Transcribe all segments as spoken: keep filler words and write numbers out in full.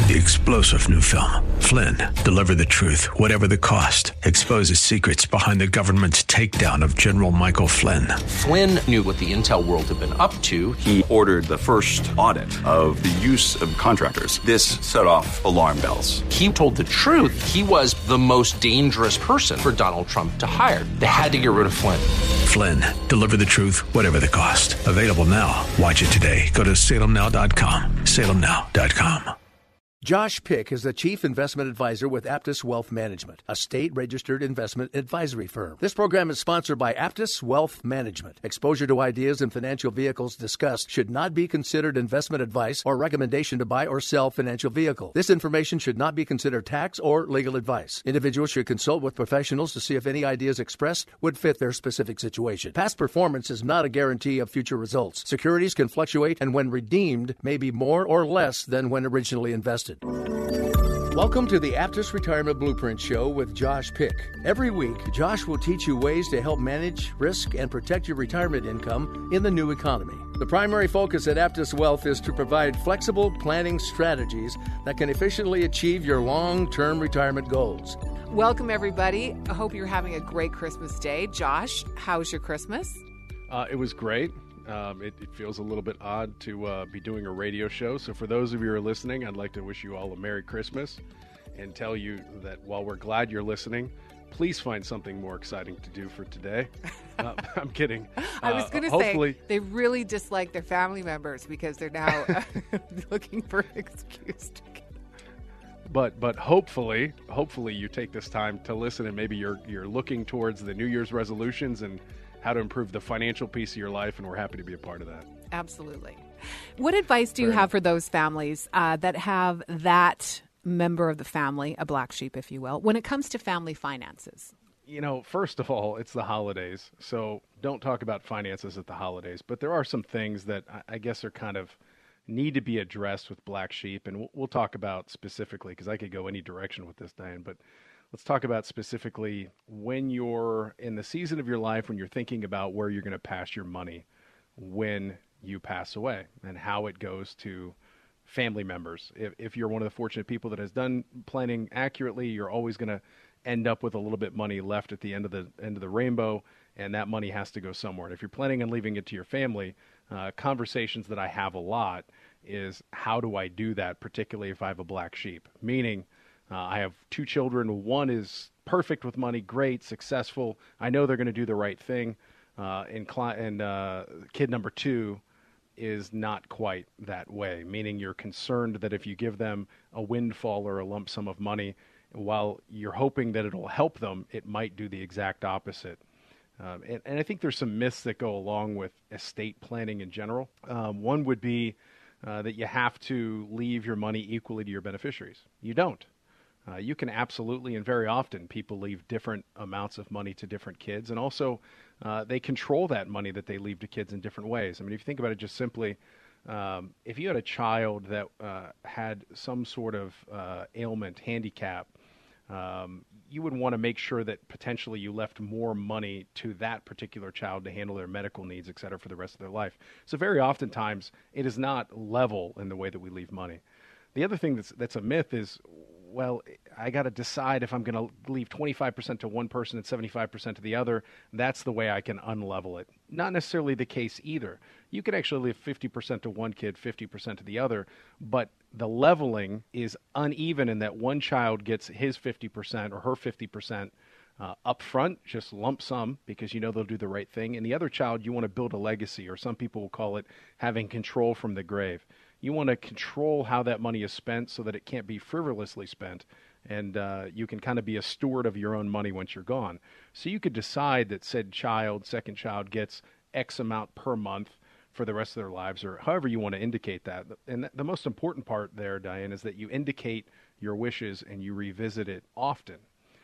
The explosive new film, Flynn, deliver the truth, whatever the cost, exposes secrets behind the government's takedown of General Michael Flynn. Flynn knew what the intel world had been up to. He ordered the first audit of the use of contractors. This set off alarm bells. He told the truth. He was the most dangerous person for Donald Trump to hire. They had to get rid of Flynn. Flynn, deliver the truth, whatever the cost. Available now. Watch it today. Go to salem now dot com. salem now dot com. Josh Pick is the Chief Investment Advisor with Aptus Wealth Management, a state-registered investment advisory firm. This program is sponsored by Aptus Wealth Management. Exposure to ideas and financial vehicles discussed should not be considered investment advice or recommendation to buy or sell financial vehicle. This information should not be considered tax or legal advice. Individuals should consult with professionals to see if any ideas expressed would fit their specific situation. Past performance is not a guarantee of future results. Securities can fluctuate and when redeemed may be more or less than when originally invested. Welcome to the Aptus Retirement Blueprint Show with Josh Pick. Every week, Josh will teach you ways to help manage, risk, and protect your retirement income in the new economy. The primary focus at Aptus Wealth is to provide flexible planning strategies that can efficiently achieve your long-term retirement goals. Welcome, everybody. I hope you're having a great Christmas day. Josh, how's your Christmas? Uh, it was great. Um, it, it feels a little bit odd to uh, be doing a radio show. So for those of you who are listening, I'd like to wish you all a Merry Christmas and tell you that while we're glad you're listening, please find something more exciting to do for today. Uh, I'm kidding. I was going to uh, say they really dislike their family members because they're now looking for an excuse to get. But but hopefully, hopefully you take this time to listen and maybe you're you're looking towards the New Year's resolutions and how to improve the financial piece of your life, and we're happy to be a part of that. Absolutely. What advice do you Fair have enough. for those families uh, that have that member of the family, a black sheep, if you will, when it comes to family finances? You know, first of all, it's the holidays, so don't talk about finances at the holidays. But there are some things that I- I guess are kind of need to be addressed with black sheep, and we'll, we'll talk about specifically, because I could go any direction with this, Diane, but let's talk about specifically when you're in the season of your life when you're thinking about where you're going to pass your money when you pass away and how it goes to family members. If, if you're one of the fortunate people that has done planning accurately, you're always going to end up with a little bit money left at the end of the end of the rainbow, and that money has to go somewhere. And if you're planning on leaving it to your family, uh, conversations that I have a lot is how do I do that, particularly if I have a black sheep, meaning Uh, I have two children. One is perfect with money, great, successful. I know they're going to do the right thing. Uh, and cli- and uh, kid number two is not quite that way, meaning you're concerned that if you give them a windfall or a lump sum of money, while you're hoping that it'll help them, it might do the exact opposite. Um, and, and I think there's some myths that go along with estate planning in general. Um, one would be uh, that you have to leave your money equally to your beneficiaries. You don't. Uh, you can absolutely, and very often, people leave different amounts of money to different kids, and also uh, they control that money that they leave to kids in different ways. I mean, if you think about it just simply, um, if you had a child that uh, had some sort of uh, ailment, handicap, um, you would want to make sure that potentially you left more money to that particular child to handle their medical needs, et cetera, for the rest of their life. So very oftentimes, it is not level in the way that we leave money. The other thing that's that's a myth is, well, I got to decide if I'm going to leave twenty-five percent to one person and seventy-five percent to the other. That's the way I can unlevel it. Not necessarily the case either. You could actually leave fifty percent to one kid, fifty percent to the other, but the leveling is uneven in that one child gets his fifty percent or her fifty percent uh, up front, just lump sum, because you know they'll do the right thing. And the other child, you want to build a legacy, or some people will call it having control from the grave. You want to control how that money is spent so that it can't be frivolously spent, and uh, you can kind of be a steward of your own money once you're gone. So you could decide that said child, second child, gets X amount per month for the rest of their lives, or however you want to indicate that. And th- the most important part there, Diane, is that you indicate your wishes and you revisit it often.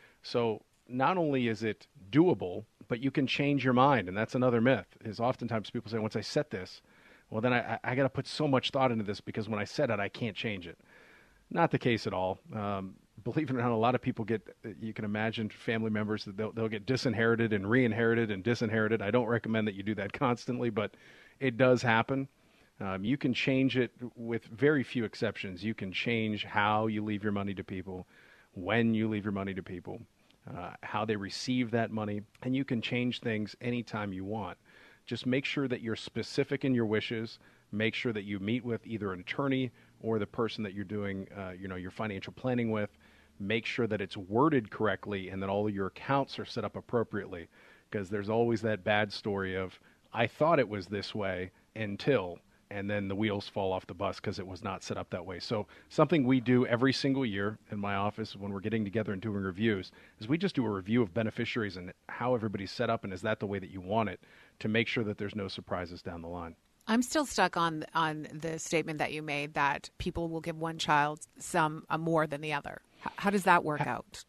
So not only is it doable, but you can change your mind, and that's another myth, is oftentimes people say, once I set this, well, then I, I got to put so much thought into this because when I set it, I can't change it. Not the case at all. Um, believe it or not, a lot of people get, you can imagine family members that they'll, they'll get disinherited and re-inherited and disinherited. I don't recommend that you do that constantly, but it does happen. Um, you can change it with very few exceptions. You can change how you leave your money to people, when you leave your money to people, uh, how they receive that money, and you can change things anytime you want. Just make sure that you're specific in your wishes. Make sure that you meet with either an attorney or the person that you're doing, uh, you know, your financial planning with. Make sure that it's worded correctly and that all of your accounts are set up appropriately, because there's always that bad story of, I thought it was this way until, and then the wheels fall off the bus because it was not set up that way. So something we do every single year in my office when we're getting together and doing reviews is we just do a review of beneficiaries and how everybody's set up, and is that the way that you want it, to make sure that there's no surprises down the line. I'm still stuck on on the statement that you made that people will give one child some uh, more than the other. H- how does that work out?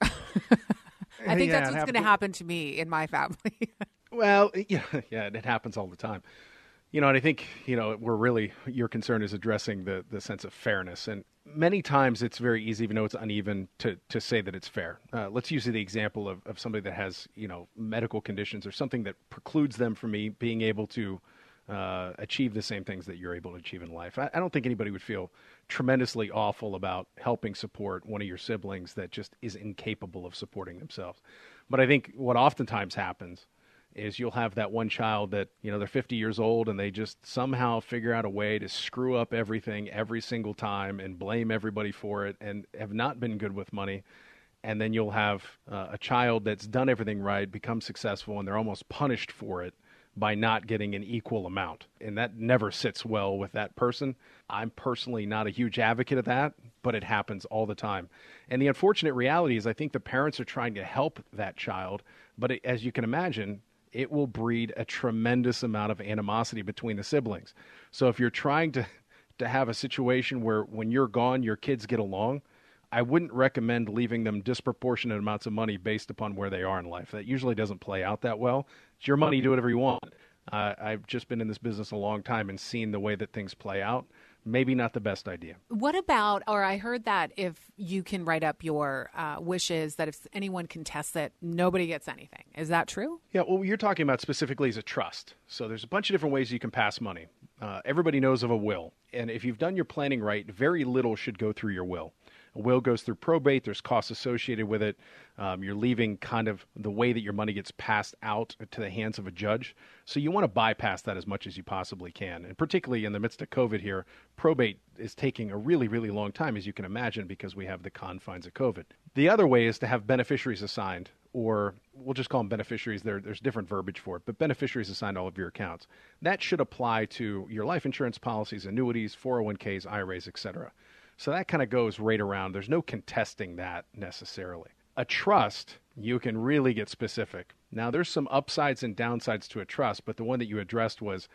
I think Yeah, that's it what's hap- going to happen to me in my family. Well, yeah, yeah, it happens all the time. You know, and I think, you know, we're really, your concern is addressing the, the sense of fairness. And many times it's very easy, even though it's uneven, to, to say that it's fair. Uh, let's use the example of, of somebody that has, you know, medical conditions or something that precludes them from me being able to uh, achieve the same things that you're able to achieve in life. I, I don't think anybody would feel tremendously awful about helping support one of your siblings that just is incapable of supporting themselves. But I think what oftentimes happens is you'll have that one child that, you know, they're fifty years old and they just somehow figure out a way to screw up everything every single time and blame everybody for it and have not been good with money. And then you'll have uh, a child that's done everything right, become successful, and they're almost punished for it by not getting an equal amount. And that never sits well with that person. I'm personally not a huge advocate of that, but it happens all the time. And the unfortunate reality is I think the parents are trying to help that child, but it, as you can imagine, it will breed a tremendous amount of animosity between the siblings. So if you're trying to, to have a situation where when you're gone, your kids get along, I wouldn't recommend leaving them disproportionate amounts of money based upon where they are in life. That usually doesn't play out that well. It's your money, do whatever you want. Uh, I've just been in this business a long time and seen the way that things play out. Maybe not the best idea. What about, or I heard that if you can write up your uh, wishes, that if anyone contests it, nobody gets anything. Is that true? Yeah, well, you're talking about specifically as a trust. So there's a bunch of different ways you can pass money. Uh, everybody knows of a will. And if you've done your planning right, very little should go through your will. A will goes through probate. There's costs associated with it. Um, you're leaving kind of the way that your money gets passed out to the hands of a judge. So you want to bypass that as much as you possibly can. And particularly in the midst of COVID here, probate is taking a really, really long time, as you can imagine, because we have the confines of COVID. The other way is to have beneficiaries assigned, or we'll just call them beneficiaries. There, there's different verbiage for it, but beneficiaries assigned to all of your accounts. That should apply to your life insurance policies, annuities, four oh one k's, I R As, et cetera. So that kind of goes right around. There's no contesting that necessarily. A trust, you can really get specific. Now, there's some upsides and downsides to a trust, but the one that you addressed was,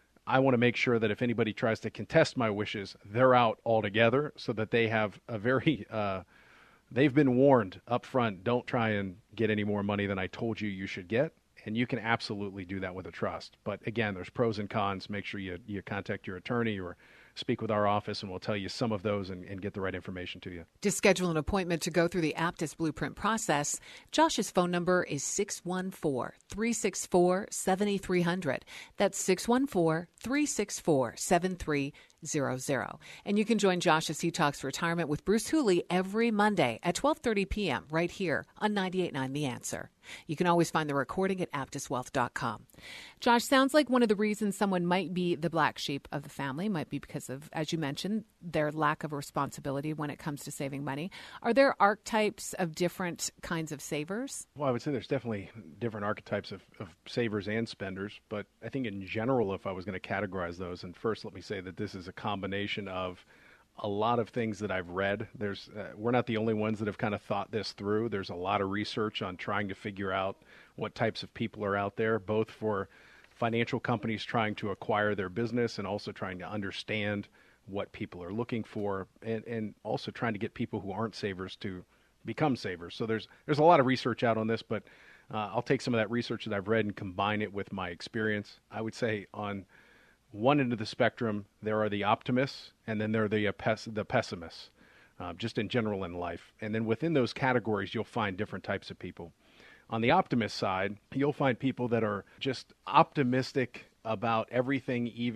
I want to make sure that if anybody tries to contest my wishes, they're out altogether so that they have a very, uh, they've been warned up front, don't try and get any more money than I told you you should get. And you can absolutely do that with a trust. But again, there's pros and cons. Make sure you, you contact your attorney or speak with our office, and we'll tell you some of those and, and get the right information to you. To schedule an appointment to go through the Aptus Blueprint process, Josh's phone number is six one four, three six four, seven three zero zero. That's six one four, three six four, seven three zero zero. And you can join Josh as he talks retirement with Bruce Hooley every Monday at twelve thirty p.m. right here on ninety-eight point nine The Answer. You can always find the recording at aptus wealth dot com. Josh, sounds like one of the reasons someone might be the black sheep of the family might be because of, as you mentioned, their lack of responsibility when it comes to saving money. Are there archetypes of different kinds of savers? Well, I would say there's definitely different archetypes of, of savers and spenders, but I think in general, if I was going to categorize those, and first let me say that this is a combination of a lot of things that I've read. There's, uh, we're not the only ones that have kind of thought this through. There's a lot of research on trying to figure out what types of people are out there, both for financial companies trying to acquire their business and also trying to understand what people are looking for, and, and also trying to get people who aren't savers to become savers. So there's there's a lot of research out on this, but uh, I'll take some of that research that I've read and combine it with my experience. I would say on one end of the spectrum, there are the optimists, and then there are the, uh, pes- the pessimists, uh, just in general in life. And then within those categories, you'll find different types of people. On the optimist side, you'll find people that are just optimistic about everything, even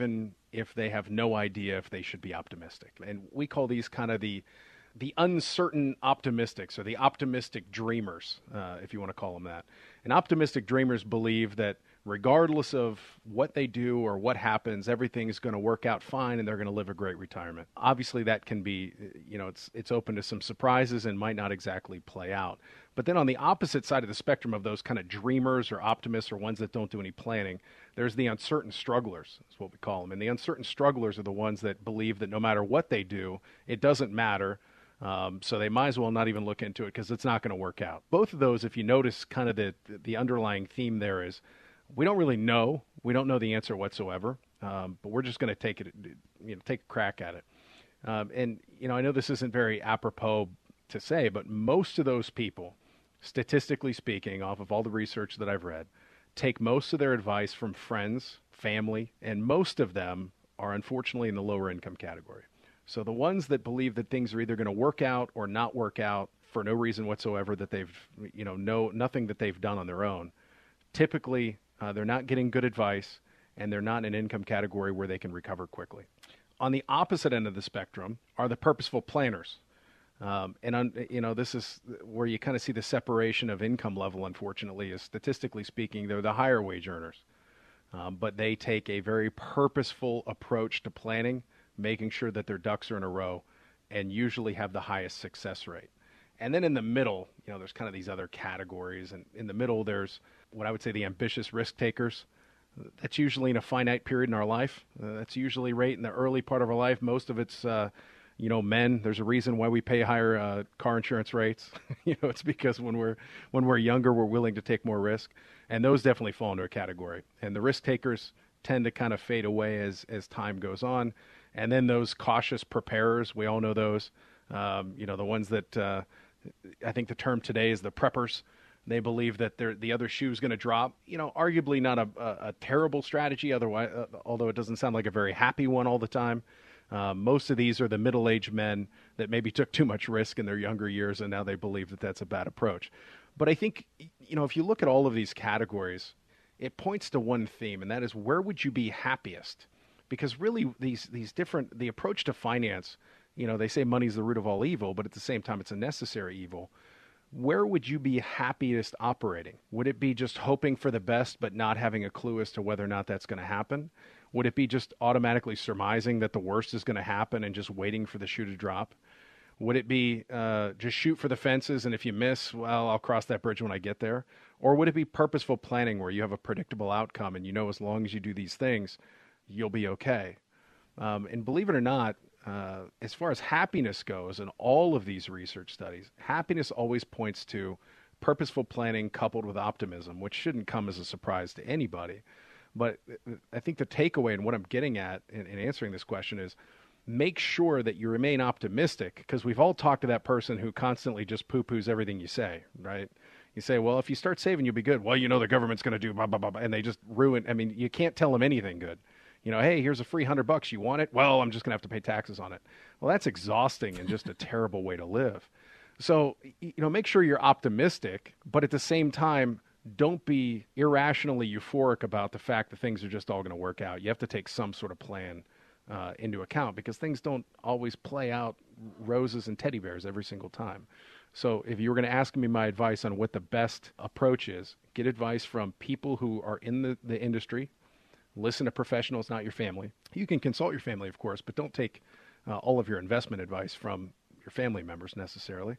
if they have no idea if they should be optimistic. And we call these kind of the the uncertain optimistics, or the optimistic dreamers, uh, if you want to call them that. And optimistic dreamers believe that regardless of what they do or what happens, everything is going to work out fine and they're going to live a great retirement. Obviously, that can be, you know, it's it's open to some surprises and might not exactly play out. But then on the opposite side of the spectrum of those kind of dreamers or optimists, or ones that don't do any planning, there's the uncertain strugglers, is what we call them. And the uncertain strugglers are the ones that believe that no matter what they do, it doesn't matter. Um, so they might as well not even look into it because it's not going to work out. Both of those, if you notice, kind of the the underlying theme there is we don't really know. We don't know the answer whatsoever, um, but we're just going to take it, you know, take a crack at it. Um, and you know, I know this isn't very apropos to say, but most of those people, statistically speaking, off of all the research that I've read, take most of their advice from friends, family, and most of them are unfortunately in the lower income category. So the ones that believe that things are either going to work out or not work out for no reason whatsoever, that they've, you know, no nothing that they've done on their own, typically uh, they're not getting good advice and they're not in an income category where they can recover quickly. On the opposite end of the spectrum are the purposeful planners. Um, and, un, you know, this is where you kind of see the separation of income level, unfortunately, is statistically speaking, they're the higher wage earners. Um, but they take a very purposeful approach to planning, making sure that their ducks are in a row, and usually have the highest success rate. And then in the middle, you know, there's kind of these other categories. And in the middle, there's what I would say the ambitious risk takers. That's usually in a finite period in our life. Uh, that's usually right in the early part of our life. Most of it's, uh, you know, men. There's a reason why we pay higher uh, car insurance rates. you know, it's because when we're when we're younger, we're willing to take more risk. And those definitely fall into a category. And the risk takers tend to kind of fade away as as time goes on. And then those cautious preparers, we all know those. Um, you know, the ones that uh, I think the term today is the preppers. They believe that the other shoe is going to drop. You know, arguably not a, a, a terrible strategy, otherwise, uh, although it doesn't sound like a very happy one all the time. Uh, most of these are the middle-aged men that maybe took too much risk in their younger years, and now they believe that that's a bad approach. But I think, you know, if you look at all of these categories, it points to one theme, and that is, where would you be happiest? Because really, these these different, the approach to finance, you know, they say money is the root of all evil, but at the same time, it's a necessary evil. Where would you be happiest operating? Would it be just hoping for the best, but not having a clue as to whether or not that's going to happen? Would it be just automatically surmising that the worst is going to happen and just waiting for the shoe to drop? Would it be uh, just shoot for the fences, and if you miss, well, I'll cross that bridge when I get there? Or would it be purposeful planning where you have a predictable outcome and you know as long as you do these things, you'll be okay? Um, and believe it or not, uh, as far as happiness goes in all of these research studies, happiness always points to purposeful planning coupled with optimism, which shouldn't come as a surprise to anybody. But I think the takeaway and what I'm getting at in, in answering this question is make sure that you remain optimistic, because we've all talked to that person who constantly just poo-poos everything you say, right? You say, well, if you start saving, you'll be good. Well, you know the government's going to do blah, blah, blah, blah, and they just ruin. I mean, you can't tell them anything good. You know, hey, here's a free hundred bucks. You want it? Well, I'm just going to have to pay taxes on it. Well, that's exhausting and just a terrible way to live. So, you know, make sure you're optimistic, but at the same time, don't be irrationally euphoric about the fact that things are just all going to work out. You have to take some sort of plan uh, into account, because things don't always play out roses and teddy bears every single time. So if you were going to ask me my advice on what the best approach is, get advice from people who are in the, the industry. Listen to professionals, not your family. You can consult your family, of course, but don't take uh, all of your investment advice from your family members necessarily.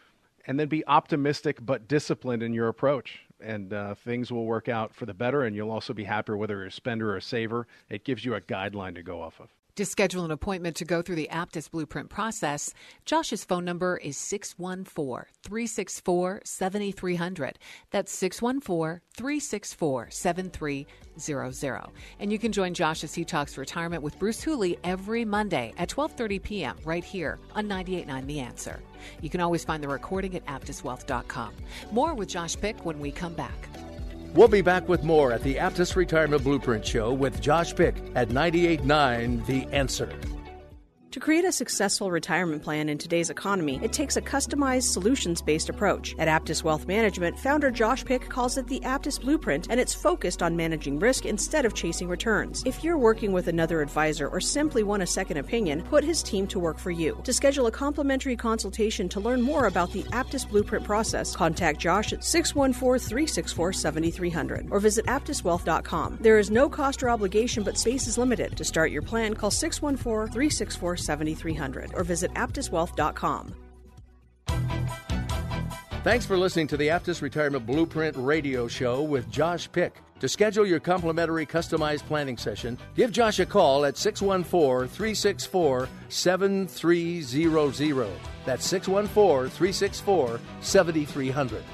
And then be optimistic but disciplined in your approach, and uh, things will work out for the better, and you'll also be happier whether you're a spender or a saver. It gives you a guideline to go off of. To schedule an appointment to go through the Aptus Blueprint process, Josh's phone number is six one four, three six four, seven three zero zero. That's six one four, three six four, seven three zero zero. And you can join Josh as he talks retirement with Bruce Hooley every Monday at twelve thirty p.m. right here on ninety-eight point nine The Answer. You can always find the recording at aptus wealth dot com. More with Josh Pick when we come back. We'll be back with more at the Aptus Retirement Blueprint Show with Josh Pick at ninety-eight point nine The Answer. To create a successful retirement plan in today's economy, it takes a customized, solutions-based approach. At Aptus Wealth Management, founder Josh Pick calls it the Aptus Blueprint, and it's focused on managing risk instead of chasing returns. If you're working with another advisor or simply want a second opinion, put his team to work for you. To schedule a complimentary consultation to learn more about the Aptus Blueprint process, contact Josh at six one four, three six four, seven three zero zero or visit aptus wealth dot com. There is no cost or obligation, but space is limited. To start your plan, call six one four, three six four, seven three zero zero or visit aptus wealth dot com. Thanks for listening to the Aptus Retirement Blueprint radio show with Josh Pick. To schedule your complimentary customized planning session, give Josh a call at six one four, three six four, seven three zero zero. That's six one four, three six four, seven three zero zero.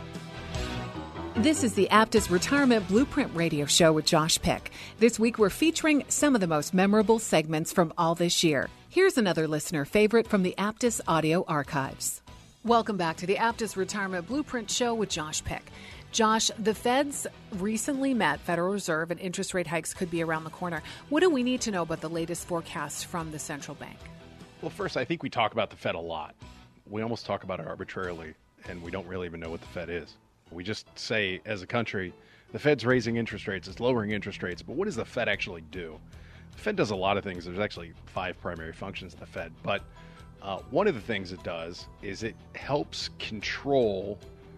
This is the Aptus Retirement Blueprint radio show with Josh Pick. This week we're featuring some of the most memorable segments from all this year. Here's another listener favorite from the Aptus audio archives. Welcome back to the Aptus Retirement Blueprint show with Josh Pick. Josh, the Feds recently met, Federal Reserve, and interest rate hikes could be around the corner. What do we need to know about the latest forecasts from the central bank? Well, first, I think we talk about the Fed a lot. We almost talk about it arbitrarily, and we don't really even know what the Fed is. We just say, as a country, the Fed's raising interest rates, it's lowering interest rates, but what does the Fed actually do? The Fed does a lot of things. There's actually five primary functions of the Fed, but uh, one of the things it does is it helps control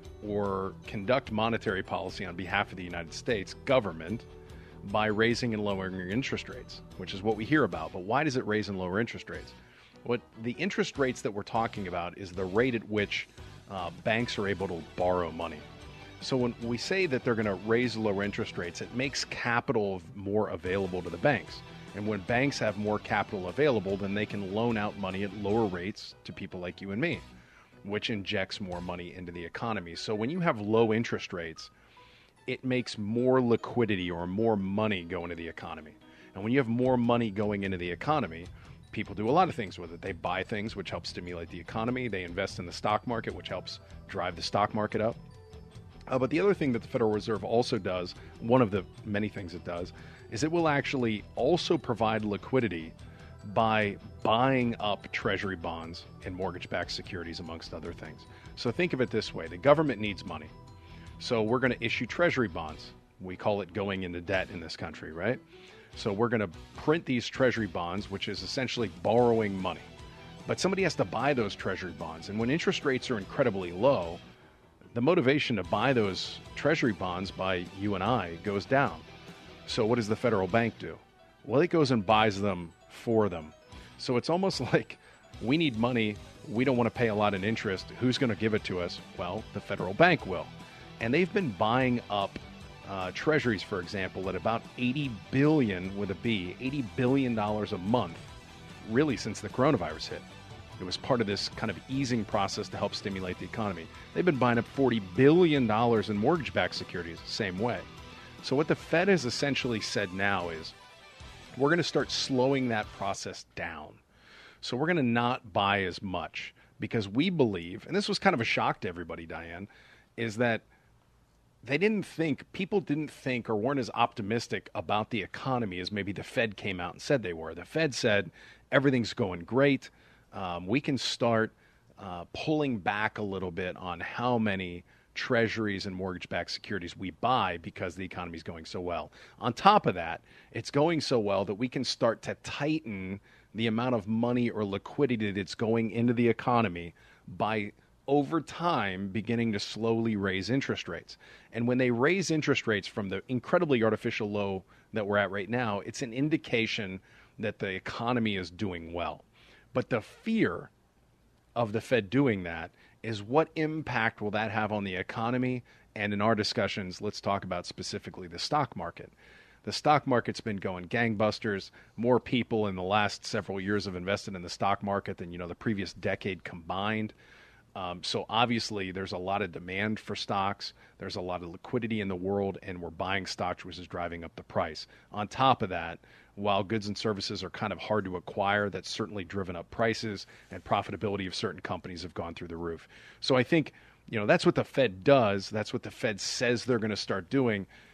or conduct monetary policy on behalf of the United States government by raising and lowering interest rates, which is what we hear about. But why does it raise and lower interest rates? What the interest rates that we're talking about is the rate at which uh, banks are able to borrow money. So when we say that they're going to raise lower interest rates, it makes capital more available to the banks. And when banks have more capital available, then they can loan out money at lower rates to people like you and me, which injects more money into the economy. So when you have low interest rates, it makes more liquidity or more money go into the economy. And when you have more money going into the economy, people do a lot of things with it. They buy things, which helps stimulate the economy. They invest in the stock market, which helps drive the stock market up. Uh, but the other thing that the Federal Reserve also does, one of the many things it does, is it will actually also provide liquidity by buying up treasury bonds and mortgage-backed securities, amongst other things. So think of it this way. The government needs money. So we're going to issue treasury bonds. We call it going into debt in this country, right? So we're going to print these treasury bonds, which is essentially borrowing money. But somebody has to buy those treasury bonds. And when interest rates are incredibly low, the motivation to buy those treasury bonds by you and I goes down. So what does the federal bank do? Well, it goes and buys them for them. So it's almost like we need money. We don't want to pay a lot in interest. Who's going to give it to us? Well, the federal bank will. And they've been buying up uh, treasuries, for example, at about eighty billion dollars with a B, eighty billion dollars a month, really since the coronavirus hit. It was part of this kind of easing process to help stimulate the economy. They've been buying up forty billion dollars in mortgage-backed securities the same way. So what the Fed has essentially said now is we're going to start slowing that process down. So we're going to not buy as much because we believe, and this was kind of a shock to everybody, Diane, is that they didn't think, people didn't think or weren't as optimistic about the economy as maybe the Fed came out and said they were. The Fed said everything's going great. Um, we can start uh, pulling back a little bit on how many treasuries and mortgage-backed securities we buy because the economy is going so well. On top of that, it's going so well that we can start to tighten the amount of money or liquidity that's going into the economy by, over time, beginning to slowly raise interest rates. And when they raise interest rates from the incredibly artificial low that we're at right now, it's an indication that the economy is doing well. But the fear of the Fed doing that is what impact will that have on the economy? And in our discussions, let's talk about specifically the stock market. The stock market's been going gangbusters. More people in the last several years have invested in the stock market than, you know, the previous decade combined. Um, so obviously there's a lot of demand for stocks. There's a lot of liquidity in the world, and we're buying stocks, which is driving up the price. On top of that, while goods and services are kind of hard to acquire, that's certainly driven up prices, and profitability of certain companies have gone through the roof. So I think, you know, that's what the Fed does. That's what the Fed says they're going to start doing.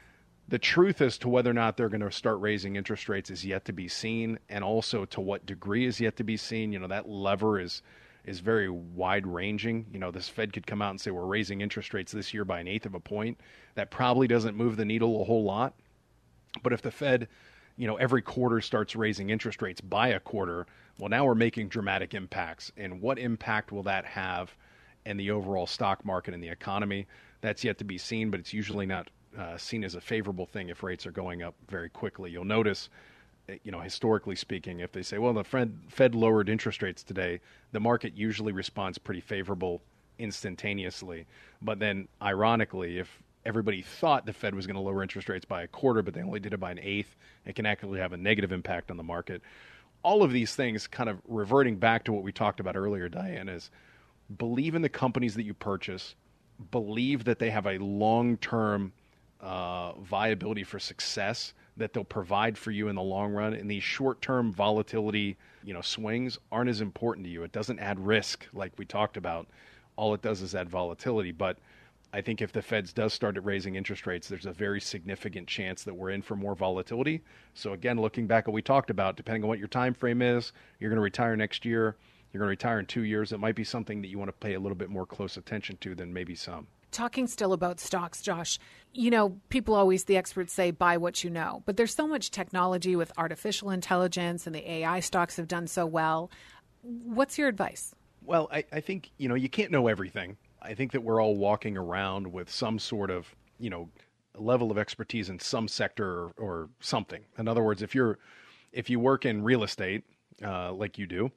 The truth as to whether or not they're going to start raising interest rates is yet to be seen, and also to what degree is yet to be seen. You know, that lever is is very wide-ranging. You know, this Fed could come out and say we're raising interest rates this year by an eighth of a point. That probably doesn't move the needle a whole lot. But if the Fed, you know, every quarter starts raising interest rates by a quarter, well, now we're making dramatic impacts. And what impact will that have in the overall stock market and the economy? That's yet to be seen, but it's usually not uh, seen as a favorable thing if rates are going up very quickly. You'll notice, you know, historically speaking, if they say, well, the Fed, Fed lowered interest rates today, the market usually responds pretty favorable instantaneously. But then, ironically, if everybody thought the Fed was going to lower interest rates by a quarter, but they only did it by an eighth, it can actually have a negative impact on the market. All of these things, kind of reverting back to what we talked about earlier, Diane, is believe in the companies that you purchase, believe that they have a long-term uh, viability for success, that they'll provide for you in the long run. And these short-term volatility, you know, swings aren't as important to you. It doesn't add risk like we talked about. All it does is add volatility. But I think if the Feds does start raising interest rates, there's a very significant chance that we're in for more volatility. So again, looking back at what we talked about, depending on what your time frame is, you're going to retire next year, you're going to retire in two years, it might be something that you want to pay a little bit more close attention to than maybe some. Talking still about stocks, Josh, you know, people always, the experts say, buy what you know. But there's so much technology with artificial intelligence, and the A I stocks have done so well. What's your advice? Well, I, I think, you know, you can't know everything. I think that we're all walking around with some sort of, you know, level of expertise in some sector or, or something. In other words, if you're, if you work in real estate, uh, like you do,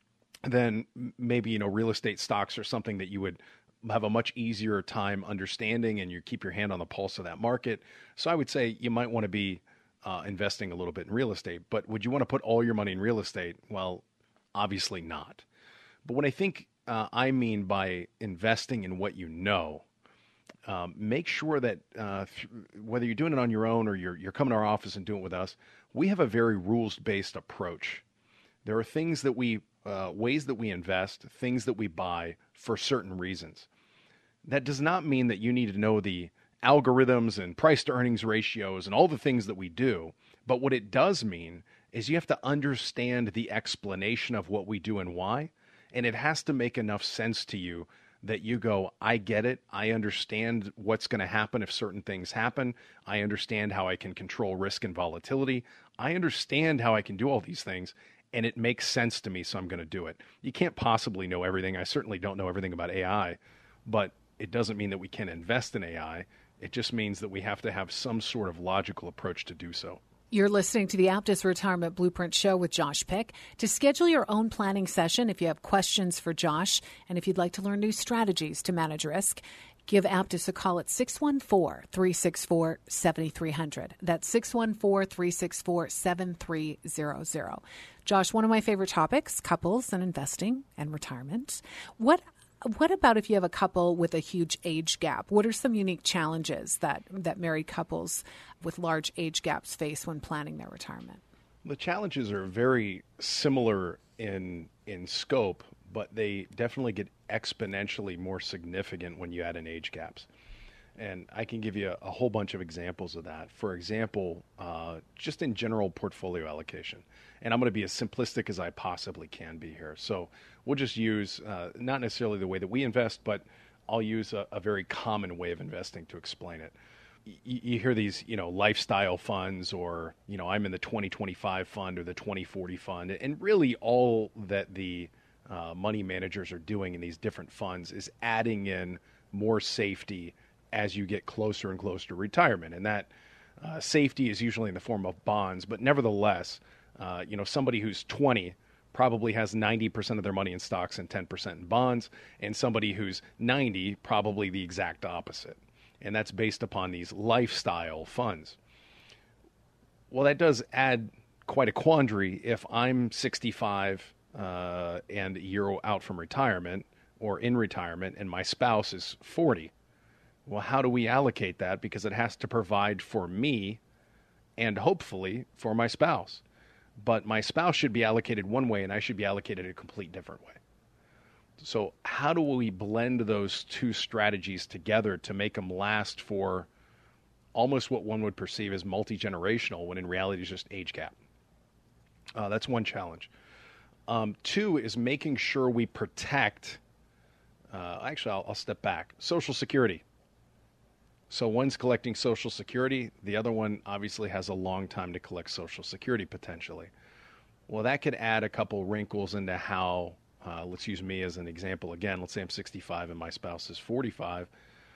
then maybe, you know, real estate stocks are something that you would have a much easier time understanding, and you keep your hand on the pulse of that market. So I would say you might want to be uh, investing a little bit in real estate. But would you want to put all your money in real estate? Well, obviously not. But what I think uh, I mean by investing in what you know, um, make sure that uh, th- whether you're doing it on your own or you're, you're coming to our office and doing it with us, we have a very rules-based approach. There are things that we, uh, ways that we invest, things that we buy for certain reasons. That does not mean that you need to know the algorithms and price to earnings ratios and all the things that we do. But what it does mean is you have to understand the explanation of what we do and why. And it has to make enough sense to you that you go, I get it. I understand what's going to happen if certain things happen. I understand how I can control risk and volatility. I understand how I can do all these things. And it makes sense to me, so I'm going to do it. You can't possibly know everything. I certainly don't know everything about A I, but it doesn't mean that we can't invest in A I. It just means that we have to have some sort of logical approach to do so. You're listening to the Aptus Retirement Blueprint Show with Josh Pick. To schedule your own planning session, if you have questions for Josh, and if you'd like to learn new strategies to manage risk, give Aptus a call at six one four, three six four, seven three zero zero. That's six one four, three six four, seven three zero zero. Josh, one of my favorite topics, couples and investing and retirement. What What about if you have a couple with a huge age gap? What are some unique challenges that, that married couples with large age gaps face when planning their retirement? The challenges are very similar in in scope, but they definitely get exponentially more significant when you add in age gaps. And I can give you a, a whole bunch of examples of that. For example, uh, just in general portfolio allocation. And I'm going to be as simplistic as I possibly can be here. So we'll just use, uh, not necessarily the way that we invest, but I'll use a, a very common way of investing to explain it. Y- you hear these, you know, lifestyle funds, or, you know, I'm in the twenty twenty-five fund or the twenty forty fund. And really all that the uh, money managers are doing in these different funds is adding in more safety as you get closer and closer to retirement. And that uh, safety is usually in the form of bonds, but nevertheless, uh, you know, somebody who's twenty probably has ninety percent of their money in stocks and ten percent in bonds, and somebody who's ninety, probably the exact opposite. And that's based upon these lifestyle funds. Well, that does add quite a quandary if I'm sixty-five uh, and a year out from retirement or in retirement, and my spouse is forty. Well, how do we allocate that? Because it has to provide for me and hopefully for my spouse. But my spouse should be allocated one way and I should be allocated a complete different way. So how do we blend those two strategies together to make them last for almost what one would perceive as multi-generational when in reality it's just age gap. Uh, that's one challenge. Um, two is making sure we protect, uh, actually I'll, I'll step back, Social Security. So one's collecting Social Security, the other one obviously has a long time to collect Social Security potentially. Well, that could add a couple wrinkles into how, uh, let's use me as an example again, let's say I'm sixty-five and my spouse is forty-five.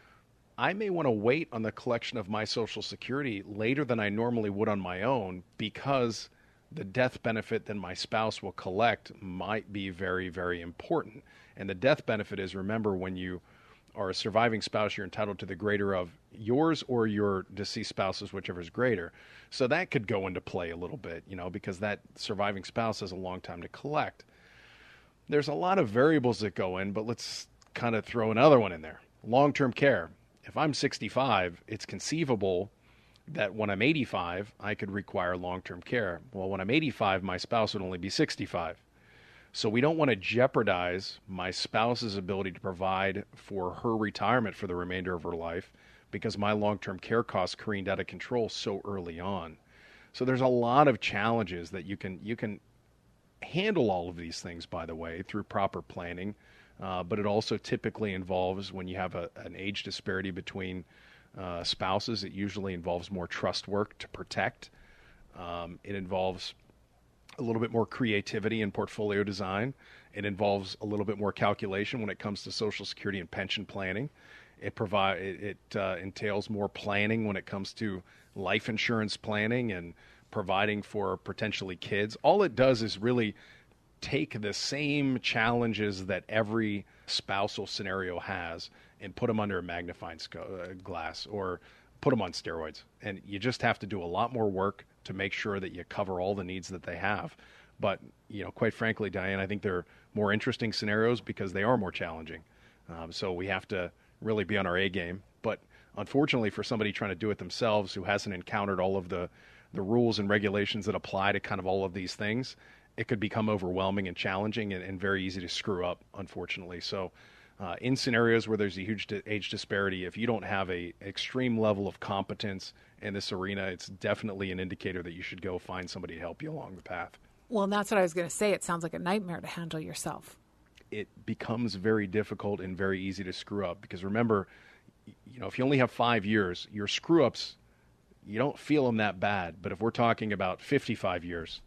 I may want to wait on the collection of my Social Security later than I normally would on my own because the death benefit that my spouse will collect might be very, very important. And the death benefit is, remember, when you are a surviving spouse, you're entitled to the greater of yours or your deceased spouse's, whichever is greater. So that could go into play a little bit, you know, because that surviving spouse has a long time to collect. There's a lot of variables that go in, but let's kind of throw another one in there. Long-term care. If I'm sixty-five, it's conceivable that when I'm eighty-five, I could require long-term care. Well, when I'm eighty-five, my spouse would only be sixty-five. So we don't want to jeopardize my spouse's ability to provide for her retirement for the remainder of her life because my long-term care costs careened out of control so early on. So there's a lot of challenges that you can you can handle all of these things, by the way, through proper planning. Uh, but it also typically involves, when you have a, an age disparity between uh, spouses, it usually involves more trust work to protect. Um, it involves a little bit more creativity in portfolio design. It involves a little bit more calculation when it comes to Social Security and pension planning. It provide it, it uh, entails more planning when it comes to life insurance planning and providing for potentially kids. All it does is really take the same challenges that every spousal scenario has and put them under a magnifying sco- uh, glass or put them on steroids. And you just have to do a lot more work to make sure that you cover all the needs that they have. But, you know, quite frankly, Diane, I think they're more interesting scenarios because they are more challenging. Um, so we have to really be on our A game. But unfortunately, for somebody trying to do it themselves who hasn't encountered all of the, the rules and regulations that apply to kind of all of these things, it could become overwhelming and challenging and, and very easy to screw up, unfortunately. So uh, in scenarios where there's a huge di- age disparity, if you don't have a extreme level of competence in this arena, it's definitely an indicator that you should go find somebody to help you along the path. Well, and that's what I was going to say. It sounds like a nightmare to handle yourself. It becomes very difficult and very easy to screw up because remember, you know, if you only have five years, your screw ups, you don't feel them that bad. But if we're talking about fifty-five years,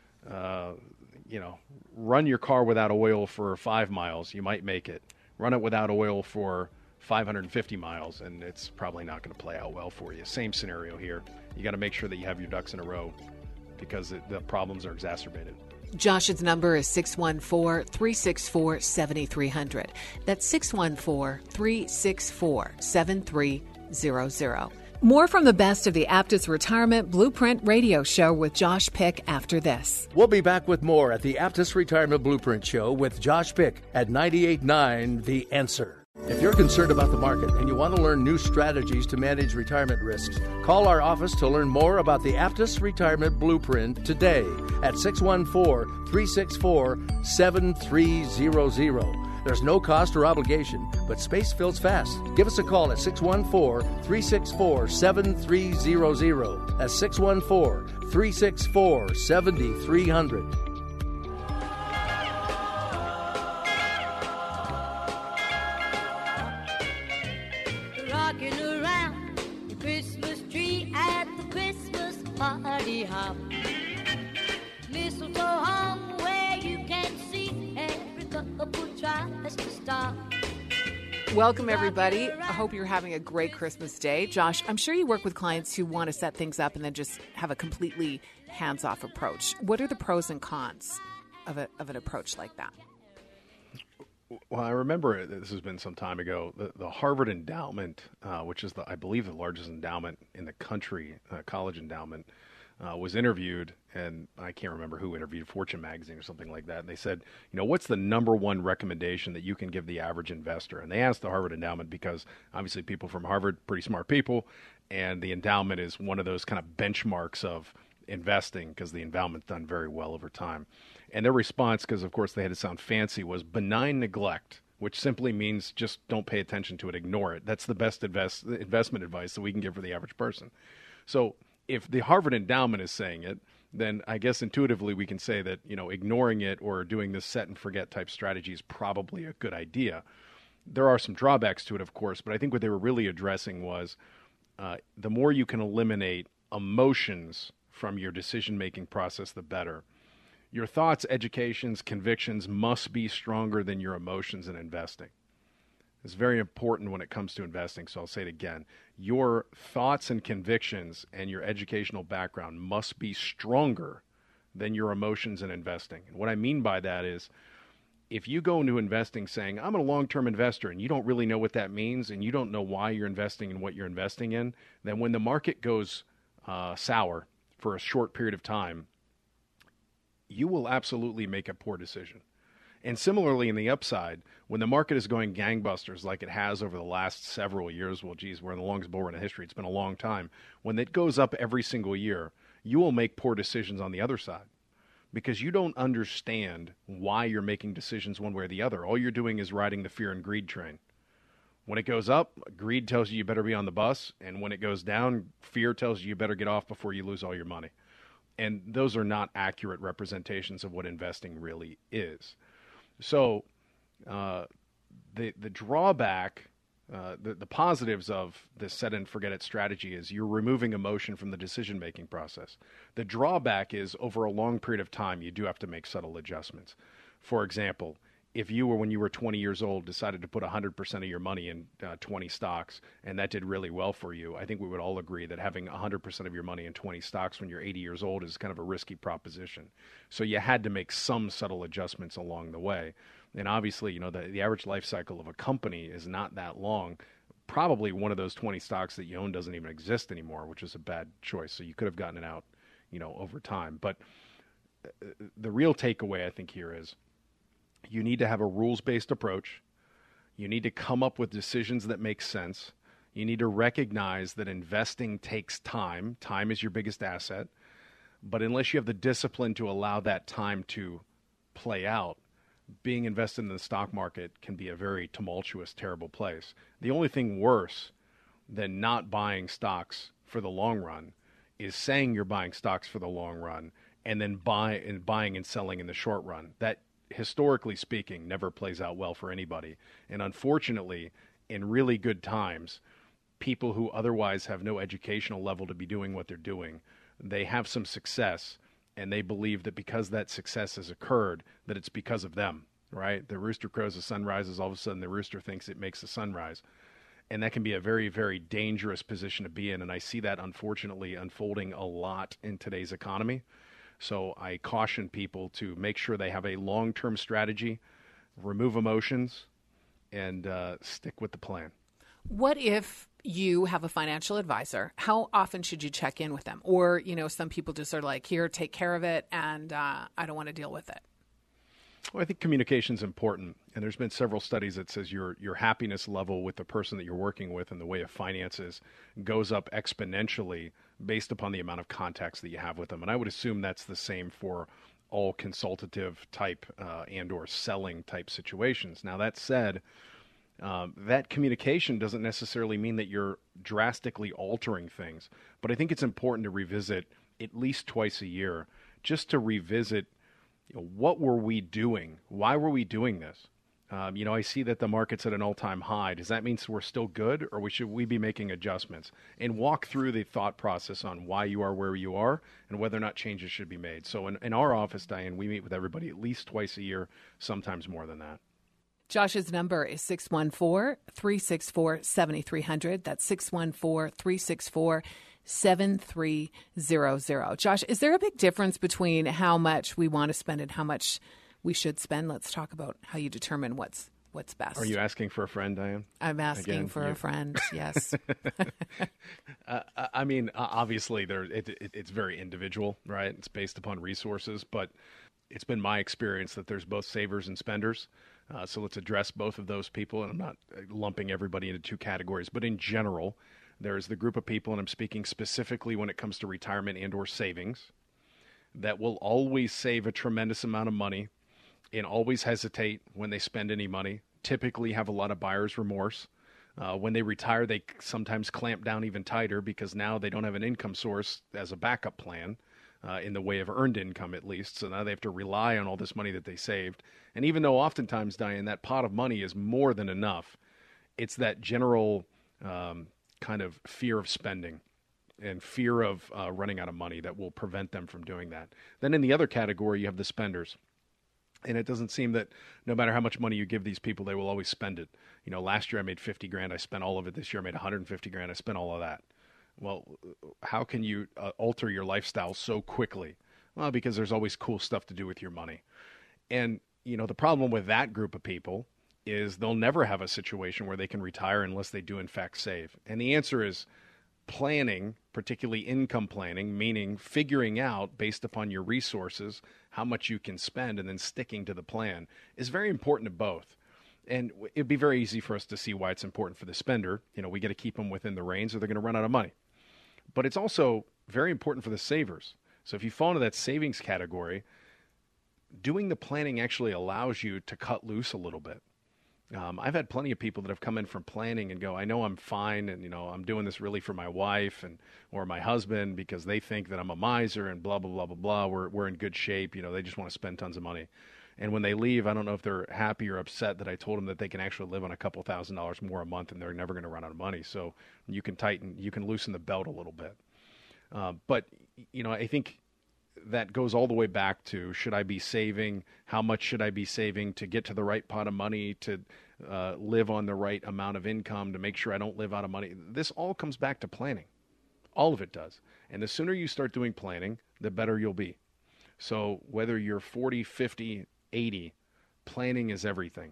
Uh, you know, run your car without oil for five miles, you might make it. Run it without oil for five hundred fifty miles, and it's probably not going to play out well for you. Same scenario here. You got to make sure that you have your ducks in a row because it, the problems are exacerbated. Josh's number is six one four, three six four, seven three zero zero. That's six one four, three six four, seven three zero zero. More from the best of the Aptus Retirement Blueprint radio show with Josh Pick after this. We'll be back with more at the Aptus Retirement Blueprint Show with Josh Pick at ninety-eight point nine The Answer. If you're concerned about the market and you want to learn new strategies to manage retirement risks, call our office to learn more about the Aptus Retirement Blueprint today at six one four, three six four, seven three zero zero. There's no cost or obligation, but space fills fast. Give us a call at six one four, three six four, seven three zero zero. That's six one four, three six four, seven three zero zero. Rocking around the Christmas tree at the Christmas party hop. Mistletoe hung where you can see every couple tries to stop. Welcome, everybody. I hope you're having a great Christmas day. Josh, I'm sure you work with clients who want to set things up and then just have a completely hands-off approach. What are the pros and cons of, a, of an approach like that? Well, I remember this has been some time ago. The, the Harvard Endowment, uh, which is, the, I believe, the largest endowment in the country, uh, college endowment, uh, was interviewed, and I can't remember who interviewed, Fortune magazine or something like that. And they said, you know, what's the number one recommendation that you can give the average investor? And they asked the Harvard Endowment because obviously people from Harvard, pretty smart people, and the endowment is one of those kind of benchmarks of investing because the endowment's done very well over time. And their response, because of course they had to sound fancy, was benign neglect which simply means just don't pay attention to it, ignore it. That's the best invest, investment advice that we can give for the average person. So if the Harvard Endowment is saying it, then I guess intuitively we can say that, you know, ignoring it or doing this set and forget type strategy is probably a good idea. There are some drawbacks to it, of course, but I think what they were really addressing was uh, the more you can eliminate emotions from your decision-making process, the better. Your thoughts, educations, convictions must be stronger than your emotions in investing. It's very important when it comes to investing, so I'll say it again. Your thoughts and convictions and your educational background must be stronger than your emotions in investing. And what I mean by that is, if you go into investing saying, I'm a long-term investor, and you don't really know what that means, and you don't know why you're investing in what you're investing in, then when the market goes uh, sour for a short period of time, you will absolutely make a poor decision. And similarly, in the upside, when the market is going gangbusters like it has over the last several years, well, geez, we're in the longest bull run in history. It's been a long time. When it goes up every single year, you will make poor decisions on the other side because you don't understand why you're making decisions one way or the other. All you're doing is riding the fear and greed train. When it goes up, greed tells you you better be on the bus. And when it goes down, fear tells you you better get off before you lose all your money. And those are not accurate representations of what investing really is. So uh, the the drawback, uh, the, the positives of this set and forget it strategy is you're removing emotion from the decision-making process. The drawback is over a long period of time, you do have to make subtle adjustments. For example, if you were, when you were twenty years old, decided to put one hundred percent of your money in uh, twenty stocks, and that did really well for you, I think we would all agree that having one hundred percent of your money in twenty stocks when you're eighty years old is kind of a risky proposition. So you had to make some subtle adjustments along the way. And obviously, you know, the, the average life cycle of a company is not that long. Probably one of those twenty stocks that you own doesn't even exist anymore, which is a bad choice. So you could have gotten it out, you know, over time. But the real takeaway, I think, here is you need to have a rules-based approach. You need to come up with decisions that make sense. You need to recognize that investing takes time. Time is your biggest asset. But unless you have the discipline to allow that time to play out, being invested in the stock market can be a very tumultuous, terrible place. The only thing worse than not buying stocks for the long run is saying you're buying stocks for the long run and then buy and buying and selling in the short run. That, historically speaking, never plays out well for anybody. And unfortunately, in really good times, people who otherwise have no educational level to be doing what they're doing, they have some success, and they believe that because that success has occurred, that it's because of them, right? The rooster crows, the sun rises, all of a sudden the rooster thinks it makes the sun rise. And that can be a very, very dangerous position to be in, and I see that, unfortunately, unfolding a lot in today's economy. So I caution people to make sure they have a long-term strategy, remove emotions, and uh, stick with the plan. What if you have a financial advisor? How often should you check in with them? Or, you know, some people just are like, here, take care of it, and uh, I don't want to deal with it. Well, I think communication is important, and there's been several studies that says your your happiness level with the person that you're working with and the way of finances goes up exponentially based upon the amount of contacts that you have with them. And I would assume that's the same for all consultative type uh, and or selling type situations. Now, that said, um, that communication doesn't necessarily mean that you're drastically altering things, but I think it's important to revisit at least twice a year just to revisit, you know, what were we doing? Why were we doing this? Um, you know, I see that the market's at an all-time high. Does that mean we're still good, or we should we be making adjustments? And walk through the thought process on why you are where you are and whether or not changes should be made. So in, in our office, Diane, we meet with everybody at least twice a year, sometimes more than that. Josh's number is six one four, three six four, seven three zero zero. That's six one four, three six four, seven three zero zero. Josh, is there a big difference between how much we want to spend and how much we should spend? Let's talk about how you determine what's what's best. Are you asking for a friend, Diane? I'm asking Again, for you... a friend, yes. uh, I mean, obviously, there it, it, it's very individual, right? It's based upon resources, but it's been my experience that there's both savers and spenders. Uh, so let's address both of those people, and I'm not lumping everybody into two categories, but in general, there's the group of people, and I'm speaking specifically when it comes to retirement and or savings, that will always save a tremendous amount of money and always hesitate when they spend any money. typically have a lot of buyer's remorse. Uh, when they retire, they sometimes clamp down even tighter because now they don't have an income source as a backup plan uh, in the way of earned income, at least. So now they have to rely on all this money that they saved. And even though oftentimes, Diane, that pot of money is more than enough, it's that general um, kind of fear of spending and fear of uh, running out of money that will prevent them from doing that. Then in the other category, you have the spenders. And it doesn't seem that no matter how much money you give these people, they will always spend it. You know, last year I made fifty grand. I spent all of it. This year I made one hundred fifty grand. I spent all of that. Well, how can you uh, alter your lifestyle so quickly? Well, because there's always cool stuff to do with your money. And, you know, the problem with that group of people is they'll never have a situation where they can retire unless they do in fact save. And the answer is planning, particularly income planning, meaning figuring out based upon your resources how much you can spend and then sticking to the plan is very important to both. And it'd be very easy for us to see why it's important for the spender. You know, we got to keep them within the reins or they're going to run out of money. But it's also very important for the savers. So if you fall into that savings category, doing the planning actually allows you to cut loose a little bit. Um, I've had plenty of people that have come in from planning and go, I know I'm fine, and you know I'm doing this really for my wife and or my husband because they think that I'm a miser and blah blah blah blah blah. We're we're in good shape, you know. They just want to spend tons of money, and when they leave, I don't know if they're happy or upset that I told them that they can actually live on a couple thousand dollars more a month and they're never going to run out of money. So you can tighten, you can loosen the belt a little bit. Uh, but you know, I think that goes all the way back to, should I be saving? How much should I be saving to get to the right pot of money, to uh, live on the right amount of income, to make sure I don't live out of money? This all comes back to planning. All of it does. And the sooner you start doing planning, the better you'll be. So whether you're forty, fifty, eighty, planning is everything.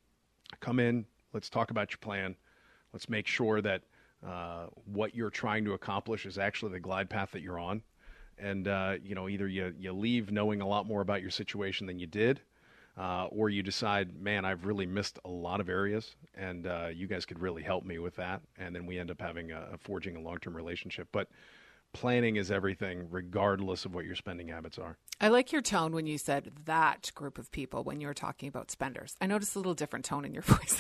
Come in, let's talk about your plan. Let's make sure that uh, what you're trying to accomplish is actually the glide path that you're on. And, uh, you know, either you, you leave knowing a lot more about your situation than you did, uh, or you decide, man, I've really missed a lot of areas, and uh, you guys could really help me with that. And then we end up having a, a forging a long-term relationship. But planning is everything, regardless of what your spending habits are. I like your tone when you said that group of people when you were talking about spenders. I noticed a little different tone in your voice.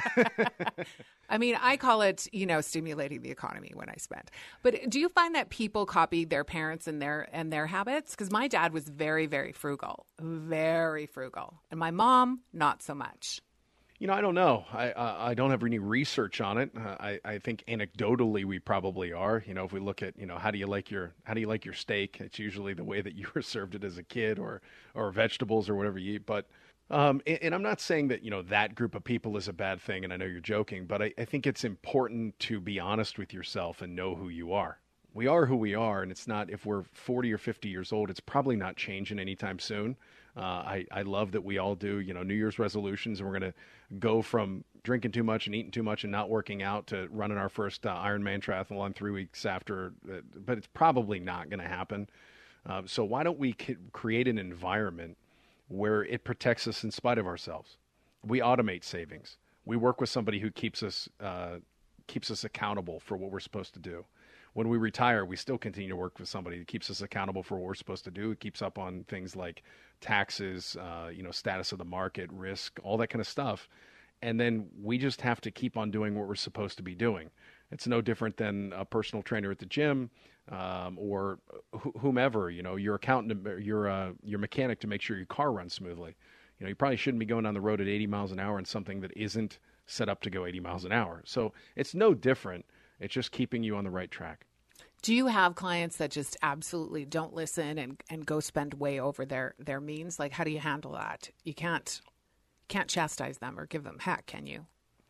I mean, I call it, you know, stimulating the economy when I spend. But do you find that people copy their parents and their and their habits? Because my dad was very, very frugal, very frugal. And my mom, not so much. You know, I don't know. I uh, I don't have any research on it. Uh, I I think anecdotally we probably are. You know, if we look at, you know, how do you like your how do you like your steak? It's usually the way that you were served it as a kid, or or vegetables or whatever you eat. But um, and, and I'm not saying that, you know, that group of people is a bad thing. And I know you're joking, but I, I think it's important to be honest with yourself and know who you are. We are who we are, and it's not, if we're forty or fifty years old, it's probably not changing anytime soon. Uh, I, I love that we all do, you know, New Year's resolutions, and we're going to go from drinking too much and eating too much and not working out to running our first uh, Ironman triathlon three weeks after. Uh, but it's probably not going to happen. Uh, so why don't we c- create an environment where it protects us in spite of ourselves? We automate savings. We work with somebody who keeps us uh, keeps us accountable for what we're supposed to do. When we retire, we still continue to work with somebody who keeps us accountable for what we're supposed to do. It keeps up on things like taxes, uh, you know, status of the market, risk, all that kind of stuff. And then we just have to keep on doing what we're supposed to be doing. It's no different than a personal trainer at the gym, um, or wh- whomever, you know, your accountant, your uh, your mechanic to make sure your car runs smoothly. You know, you probably shouldn't be going down the road at eighty miles an hour in something that isn't set up to go eighty miles an hour. So it's no different. It's just keeping you on the right track. Do you have clients that just absolutely don't listen and, and go spend way over their, their means? Like, how do you handle that? You can't can't chastise them or give them heck, can you?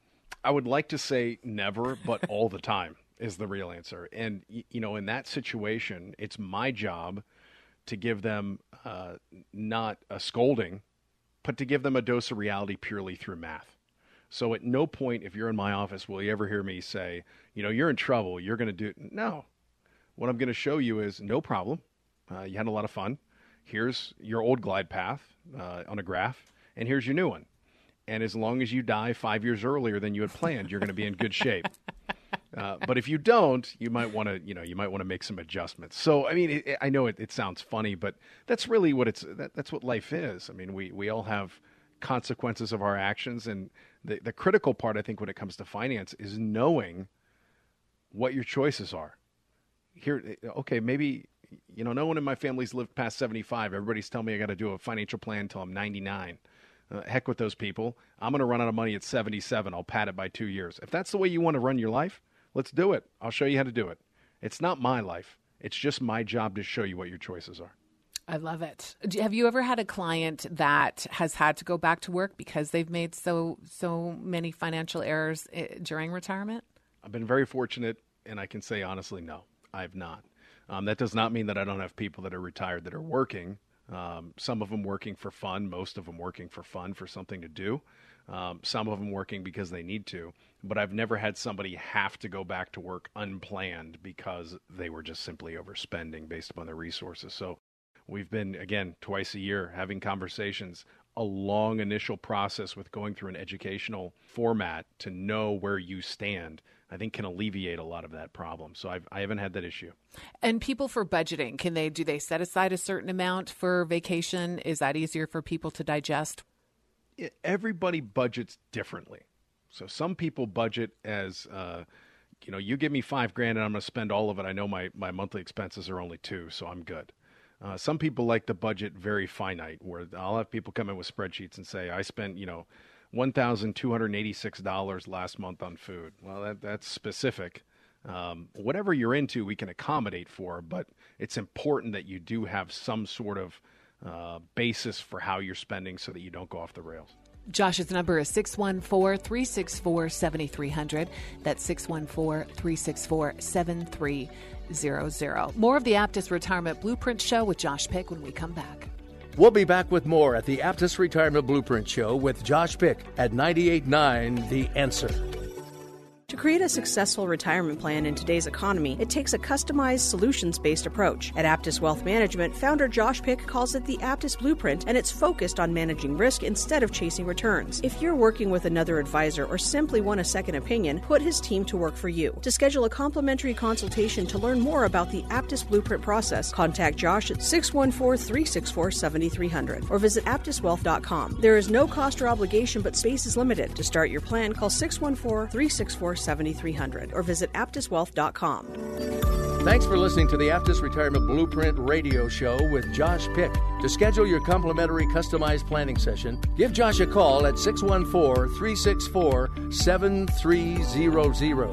I would like to say never, but all the time is the real answer. And, you know, in that situation, it's my job to give them uh, not a scolding, but to give them a dose of reality purely through math. So at no point, if you're in my office, will you ever hear me say, you know, you're in trouble, you're going to do it. No. What I'm going to show you is no problem. Uh, you had a lot of fun. Here's your old glide path uh, on a graph, and here's your new one. And as long as you die five years earlier than you had planned, you're going to be in good shape. Uh, but if you don't, you might want to, you know, you might want to make some adjustments. So, I mean, it, I know it, it sounds funny, but that's really what it's, that, that's what life is. I mean, we, we all have consequences of our actions. And the, the critical part, I think, when it comes to finance is knowing what your choices are. Here, okay, maybe, you know, no one in my family's lived past seventy-five. Everybody's telling me I got to do a financial plan until I'm ninety-nine. Uh, heck with those people. I'm going to run out of money at seventy-seven. I'll pad it by two years. If that's the way you want to run your life, let's do it. I'll show you how to do it. It's not my life. It's just my job to show you what your choices are. I love it. Have you ever had a client that has had to go back to work because they've made so so many financial errors during retirement? I've been very fortunate, and I can say honestly, no, I've not. Um, that does not mean that I don't have people that are retired that are working. Um, some of them working for fun, most of them working for fun, for something to do. Um, some of them working because they need to. But I've never had somebody have to go back to work unplanned because they were just simply overspending based upon their resources. So we've been, again, twice a year having conversations, a long initial process with going through an educational format to know where you stand, I think can alleviate a lot of that problem. So I've, I haven't had that issue. And people for budgeting, can they, do they set aside a certain amount for vacation? Is that easier for people to digest? Everybody budgets differently. So some people budget as, uh, you know, you give me five grand and I'm going to spend all of it. I know my, my monthly expenses are only two, so I'm good. Uh, some people like the budget very finite, where I'll have people come in with spreadsheets and say, I spent, you know, one thousand two hundred eighty-six dollars last month on food. Well, that, that's specific. Um, whatever you're into, we can accommodate for, but it's important that you do have some sort of uh, basis for how you're spending so that you don't go off the rails. Josh's number is six one four, three six four, seven three zero zero. That's six one four, three six four, seven three zero zero. More of the Aptus Retirement Blueprint Show with Josh Pick when we come back. We'll be back with more at the Aptus Retirement Blueprint Show with Josh Pick at ninety-eight point nine The Answer. To create a successful retirement plan in today's economy, it takes a customized, solutions-based approach. At Aptus Wealth Management, founder Josh Pick calls it the Aptus Blueprint, and it's focused on managing risk instead of chasing returns. If you're working with another advisor or simply want a second opinion, put his team to work for you. To schedule a complimentary consultation to learn more about the Aptus Blueprint process, contact Josh at six one four, three six four, seven three zero zero or visit aptus wealth dot com. There is no cost or obligation, but space is limited. To start your plan, call six one four, three six four, seven three zero zero or visit aptus wealth dot com. Thanks for listening to the Aptus Retirement Blueprint Radio Show with Josh Pick. To schedule your complimentary customized planning session, give Josh a call at six one four, three six four, seven three zero zero.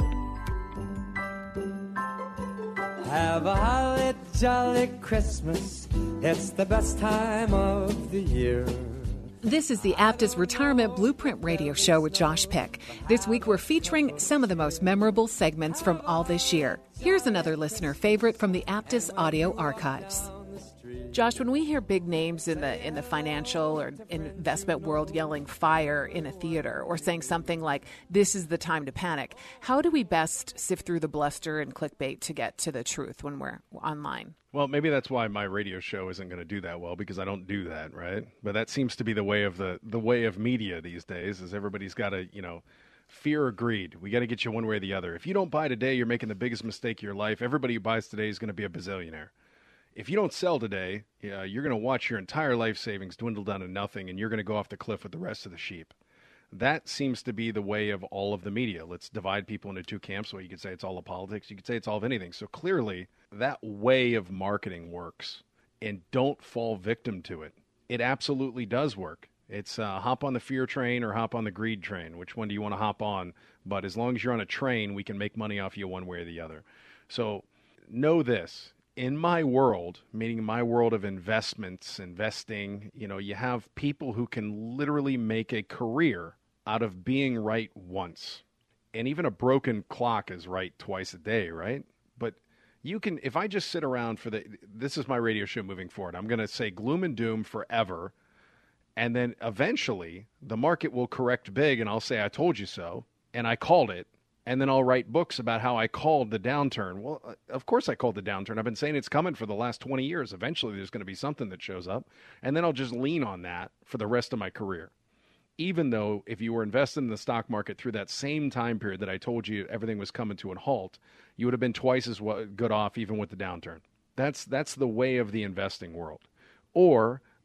Have a holly jolly Christmas. It's the best time of the year. This is the Aptus Retirement Blueprint Radio Show with Josh Pick. This week we're featuring some of the most memorable segments from all this year. Here's another listener favorite from the Aptus Audio Archives. Josh, when we hear big names in the in the financial or investment world yelling fire in a theater or saying something like, this is the time to panic, how do we best sift through the bluster and clickbait to get to the truth when we're online? Well, maybe that's why my radio show isn't going to do that well, because I don't do that, right? But that seems to be the way of the, the way of media these days, is everybody's got to, you know, fear or greed. We got to get you one way or the other. If you don't buy today, you're making the biggest mistake of your life. Everybody who buys today is going to be a bazillionaire. If you don't sell today, uh, you're going to watch your entire life savings dwindle down to nothing, and you're going to go off the cliff with the rest of the sheep. That seems to be the way of all of the media. Let's divide people into two camps. Well, you could say it's all of politics. You could say it's all of anything. So clearly, that way of marketing works, and don't fall victim to it. It absolutely does work. It's uh, hop on the fear train or hop on the greed train. Which one do you want to hop on? But as long as you're on a train, we can make money off you one way or the other. So know this. In my world, meaning my world of investments, investing, you know, you have people who can literally make a career out of being right once. And even a broken clock is right twice a day, right? But you can, if I just sit around for the, this is my radio show moving forward, I'm going to say gloom and doom forever. And then eventually the market will correct big and I'll say, I told you so. And I called it. And then I'll write books about how I called the downturn. Well, of course I called the downturn. I've been saying it's coming for the last twenty years. Eventually there's going to be something that shows up. And then I'll just lean on that for the rest of my career. Even though if you were invested in the stock market through that same time period that I told you everything was coming to a halt, you would have been twice as good off even with the downturn. That's, that's the way of the investing world. Or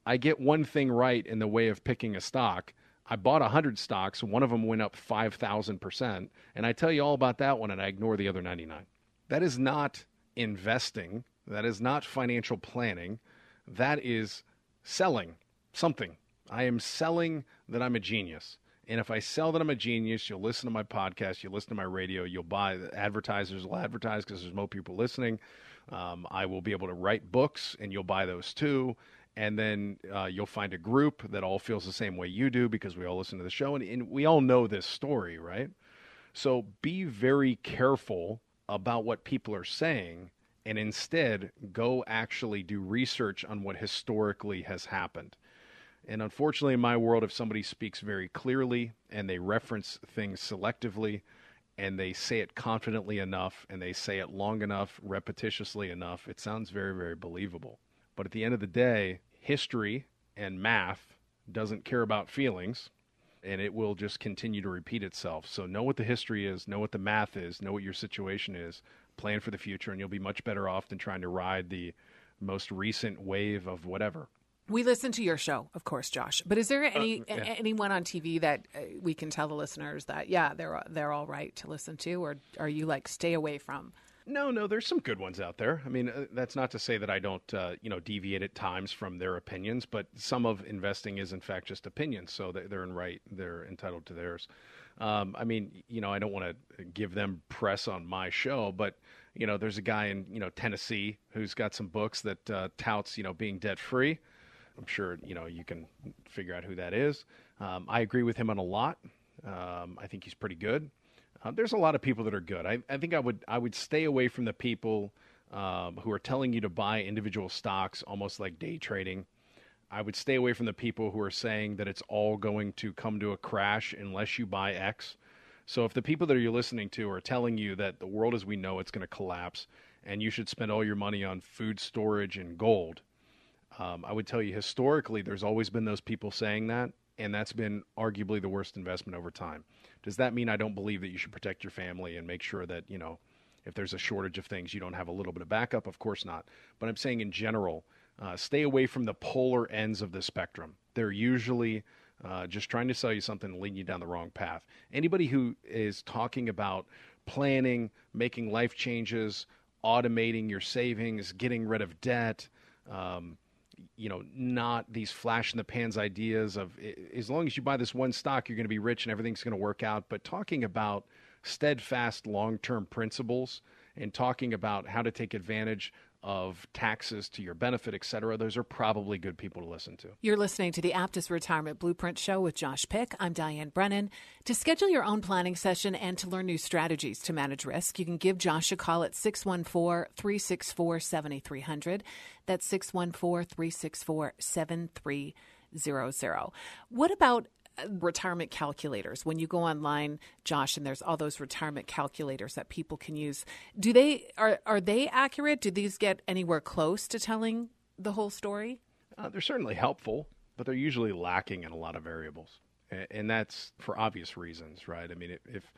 I get one thing right in the way of picking a stock. I bought one hundred stocks. One of them went up five thousand percent. And I tell you all about that one, and I ignore the other ninety-nine. That is not investing. That is not financial planning. That is selling something. I am selling that I'm a genius. And if I sell that I'm a genius, you'll listen to my podcast, you'll listen to my radio, you'll buy, advertisers will advertise because there's more people listening. Um, I will be able to write books, and you'll buy those too. And then uh, you'll find a group that all feels the same way you do because we all listen to the show. And, and we all know this story, right? So be very careful about what people are saying, and instead go actually do research on what historically has happened. And unfortunately, in my world, if somebody speaks very clearly and they reference things selectively and they say it confidently enough and they say it long enough, repetitiously enough, it sounds very, very believable. But at the end of the day, history and math doesn't care about feelings, and it will just continue to repeat itself. So know what the history is, know what the math is, know what your situation is, plan for the future, and you'll be much better off than trying to ride the most recent wave of whatever. We listen to your show, of course, Josh. But is there any Uh, yeah. anyone on T V that uh, we can tell the listeners that, yeah, they're they're all right to listen to, or are you like stay away from? No, no, there's some good ones out there. I mean, uh, that's not to say that I don't, uh, you know, deviate at times from their opinions, but some of investing is in fact just opinions, so they- they're in right, they're entitled to theirs. Um, I mean, you know, I don't want to give them press on my show, but you know, there's a guy in you know Tennessee who's got some books that uh, touts you know being debt free. I'm sure you know you can figure out who that is. Um, I agree with him on a lot. Um, I think he's pretty good. Uh, there's a lot of people that are good. I, I think I would I would stay away from the people um, who are telling you to buy individual stocks, almost like day trading. I would stay away from the people who are saying that it's all going to come to a crash unless you buy X. So if the people that you're listening to are telling you that the world as we know it's going to collapse and you should spend all your money on food storage and gold, um, I would tell you historically there's always been those people saying that, and that's been arguably the worst investment over time. Does that mean I don't believe that you should protect your family and make sure that, you know, if there's a shortage of things, you don't have a little bit of backup? Of course not. But I'm saying in general, uh, stay away from the polar ends of the spectrum. They're usually uh, just trying to sell you something and lead you down the wrong path. Anybody who is talking about planning, making life changes, automating your savings, getting rid of debt, um, you know, not these flash in the pans ideas of as long as you buy this one stock, you're going to be rich and everything's going to work out. But talking about steadfast long-term principles and talking about how to take advantage of taxes to your benefit, et cetera, those are probably good people to listen to. You're listening to the Aptus Retirement Blueprint Show with Josh Pick. I'm Diane Brennan. To schedule your own planning session and to learn new strategies to manage risk, you can give Josh a call at six one four, three six four, seven three zero zero. That's six one four, three six four, seven three zero zero. What about retirement calculators? When you go online, Josh, and there's all those retirement calculators that people can use, do they are are they accurate? Do these get anywhere close to telling the whole story? Uh, they're certainly helpful, but they're usually lacking in a lot of variables, and, and that's for obvious reasons, right? I mean, if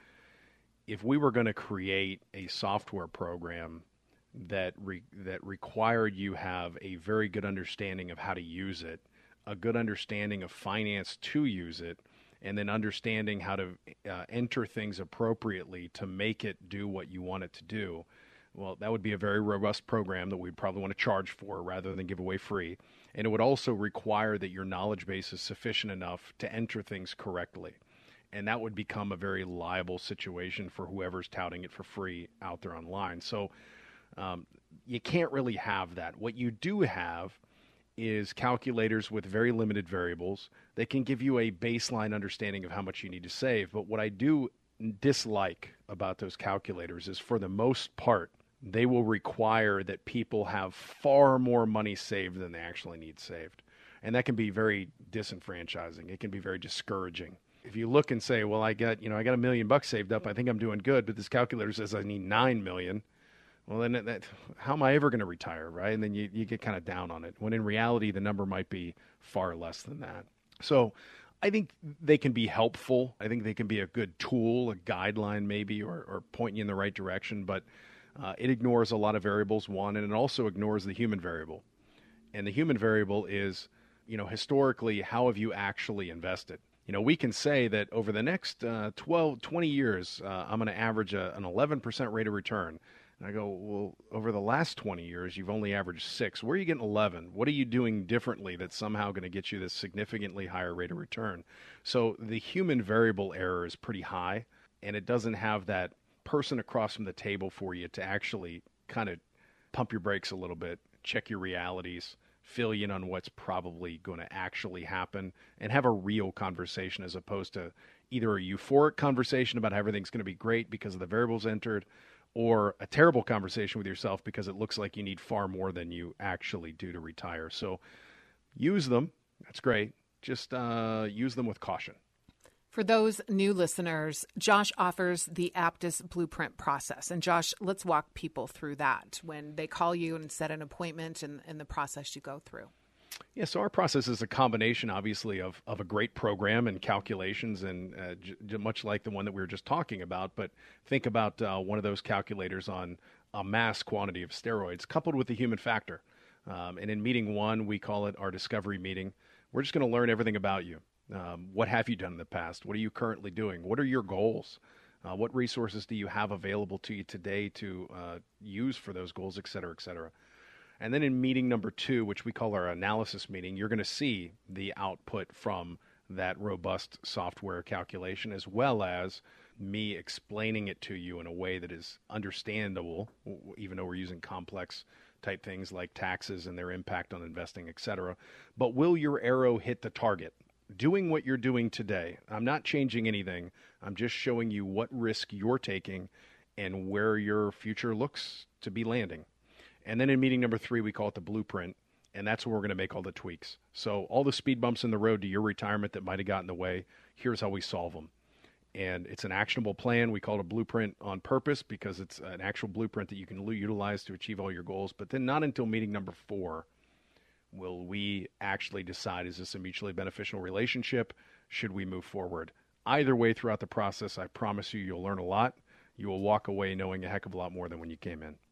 if we were going to create a software program that re, that required you have a very good understanding of how to use it, a good understanding of finance to use it, and then understanding how to uh, enter things appropriately to make it do what you want it to do, well, that would be a very robust program that we'd probably want to charge for rather than give away free. And it would also require that your knowledge base is sufficient enough to enter things correctly. And that would become a very liable situation for whoever's touting it for free out there online. So um, you can't really have that. What you do have is calculators with very limited variables. They can give you a baseline understanding of how much you need to save. But what I do dislike about those calculators is, for the most part, they will require that people have far more money saved than they actually need saved. And that can be very disenfranchising. It can be very discouraging. If you look and say, well, I got, you know, I got a million bucks saved up, I think I'm doing good, but this calculator says I need nine million. Well, then that, how am I ever going to retire, right? And then you, you get kind of down on it, when in reality, the number might be far less than that. So I think they can be helpful. I think they can be a good tool, a guideline maybe, or, or point you in the right direction. But uh, it ignores a lot of variables, one, and it also ignores the human variable. And the human variable is you know, historically, how have you actually invested? You know, we can say that over the next uh, twelve, twenty years, uh, I'm going to average a, an eleven percent rate of return. And I go, well, over the last twenty years, you've only averaged six. Where are you getting eleven? What are you doing differently that's somehow going to get you this significantly higher rate of return? So the human variable error is pretty high, and it doesn't have that person across from the table for you to actually kind of pump your brakes a little bit, check your realities, fill you in on what's probably going to actually happen, and have a real conversation as opposed to either a euphoric conversation about how everything's going to be great because of the variables entered, or a terrible conversation with yourself because it looks like you need far more than you actually do to retire. So use them. That's great. Just uh, use them with caution. For those new listeners, Josh offers the Aptus Blueprint process. And Josh, let's walk people through that when they call you and set an appointment and, and the process you go through. Yeah, so our process is a combination, obviously, of, of a great program and calculations, and uh, j- much like the one that we were just talking about. But think about uh, one of those calculators on a mass quantity of steroids coupled with the human factor. Um, and in meeting one, we call it our discovery meeting. We're just going to learn everything about you. Um, what have you done in the past? What are you currently doing? What are your goals? Uh, what resources do you have available to you today to uh, use for those goals, et cetera, et cetera? And then in meeting number two, which we call our analysis meeting, you're going to see the output from that robust software calculation, as well as me explaining it to you in a way that is understandable, even though we're using complex type things like taxes and their impact on investing, et cetera. But will your arrow hit the target? Doing what you're doing today. I'm not changing anything. I'm just showing you what risk you're taking and where your future looks to be landing. And then in meeting number three, we call it the blueprint, and that's where we're going to make all the tweaks. So all the speed bumps in the road to your retirement that might have gotten in the way, here's how we solve them. And it's an actionable plan. We call it a blueprint on purpose because it's an actual blueprint that you can utilize to achieve all your goals. But then not until meeting number four will we actually decide, is this a mutually beneficial relationship? Should we move forward? Either way throughout the process, I promise you, you'll learn a lot. You will walk away knowing a heck of a lot more than when you came in.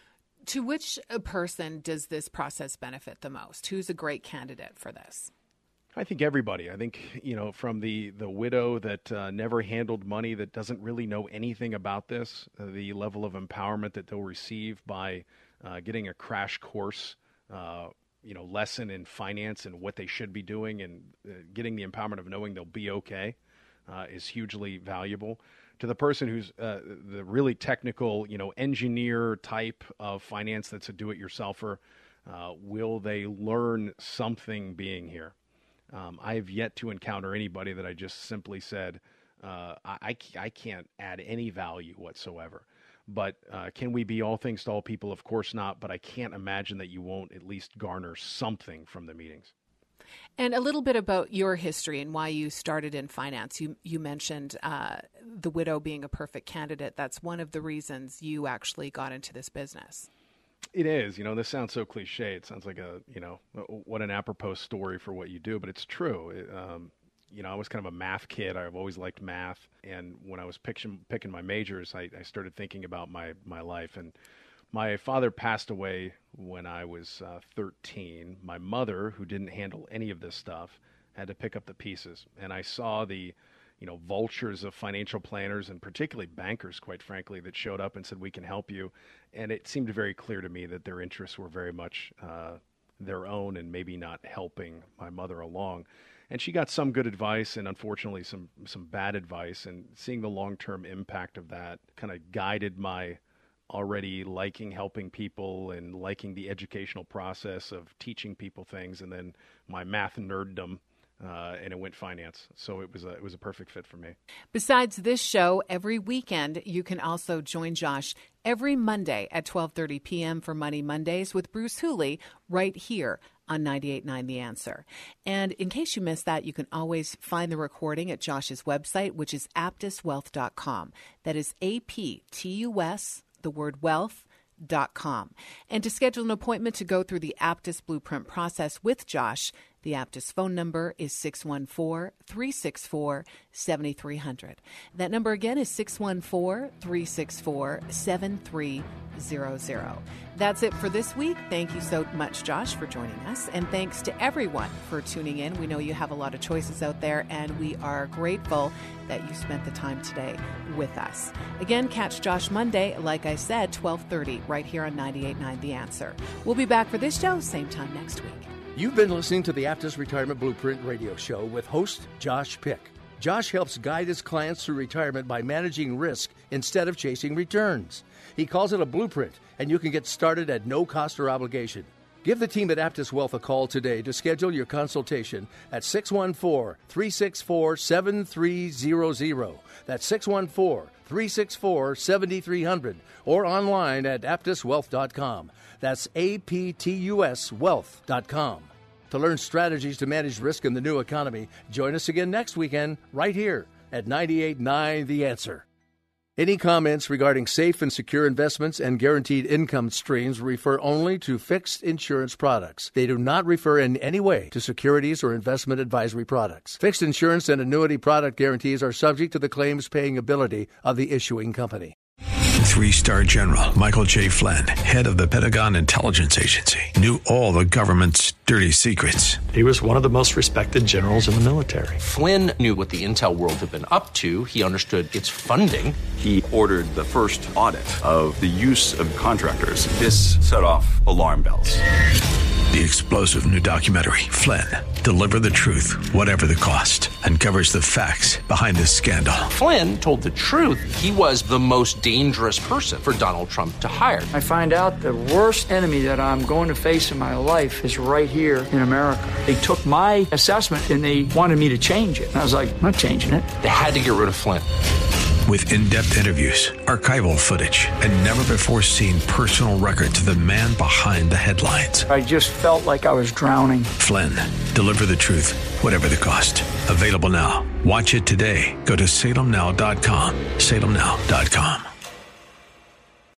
To which person does this process benefit the most? Who's a great candidate for this? I think everybody. I think, you know, from the, the widow that uh, never handled money, that doesn't really know anything about this, uh, the level of empowerment that they'll receive by uh, getting a crash course uh you know, lesson in finance and what they should be doing, and uh, getting the empowerment of knowing they'll be okay uh, is hugely valuable. To the person who's uh, the really technical, you know, engineer type of finance that's a do-it-yourselfer, uh, will they learn something being here? Um, I have yet to encounter anybody that I just simply said, uh, I, I can't add any value whatsoever. But uh, can we be all things to all people? Of course not. But I can't imagine that you won't at least garner something from the meetings. And a little bit about your history and why you started in finance. You you mentioned uh, the widow being a perfect candidate. That's one of the reasons you actually got into this business. It is. You know, this sounds so cliche. It sounds like a, you know, what an apropos story for what you do. But it's true. It, um, You know, I was kind of a math kid. I've always liked math. And when I was picking, picking my majors, I, I started thinking about my, my life. And my father passed away when I was uh, thirteen. My mother, who didn't handle any of this stuff, had to pick up the pieces. And I saw the, you know, vultures of financial planners and particularly bankers, quite frankly, that showed up and said, we can help you. And it seemed very clear to me that their interests were very much uh, their own and maybe not helping my mother along. And she got some good advice and unfortunately some, some bad advice, and seeing the long-term impact of that kind of guided my already liking helping people and liking the educational process of teaching people things, and then my math nerddom, uh, and it went finance. So it was a, it was a perfect fit for me. Besides this show, every weekend, you can also join Josh every Monday at twelve thirty p.m. for Money Mondays with Bruce Hooley right here on ninety-eight point nine The Answer. And in case you missed that, you can always find the recording at Josh's website, which is aptus wealth dot com. That is A P T U S, the word wealth, dot com. And to schedule an appointment to go through the Aptus Blueprint process with Josh, The Aptus phone number is six one four, three six four, seven three zero zero. That number again is six one four, three six four, seven three zero zero. That's it for this week. Thank you so much, Josh, for joining us. And thanks to everyone for tuning in. We know you have a lot of choices out there, and we are grateful that you spent the time today with us. Again, catch Josh Monday, like I said, twelve thirty, right here on ninety-eight point nine The Answer. We'll be back for this show, same time next week. You've been listening to the Aptus Retirement Blueprint radio show with host Josh Pick. Josh helps guide his clients through retirement by managing risk instead of chasing returns. He calls it a blueprint, and you can get started at no cost or obligation. Give the team at Aptus Wealth a call today to schedule your consultation at six one four, three six four, seven three zero zero. That's six one four, three six four, seven three zero zero, or online at aptus wealth dot com. That's A P T U S wealth dot com. To learn strategies to manage risk in the new economy, join us again next weekend right here at ninety-eight point nine The Answer. Any comments regarding safe and secure investments and guaranteed income streams refer only to fixed insurance products. They do not refer in any way to securities or investment advisory products. Fixed insurance and annuity product guarantees are subject to the claims paying ability of the issuing company. Three-star General Michael J. Flynn, head of the Pentagon Intelligence Agency, knew all the government's dirty secrets. He was one of the most respected generals in the military. Flynn knew what the intel world had been up to. He understood its funding. He ordered the first audit of the use of contractors. This set off alarm bells. The explosive new documentary, Flynn, Deliver the Truth, Whatever the Cost, uncovers the facts behind this scandal. Flynn told the truth. He was the most dangerous person for Donald Trump to hire. I find out the worst enemy that I'm going to face in my life is right here in America. They took my assessment and they wanted me to change it. And I was like, I'm not changing it. They had to get rid of Flynn. With in-depth interviews, archival footage, and never-before-seen personal records of the man behind the headlines. I just felt like I was drowning. Flynn, Deliver the Truth, Whatever the Cost. Available now. Watch it today. Go to salem now dot com. salem now dot com.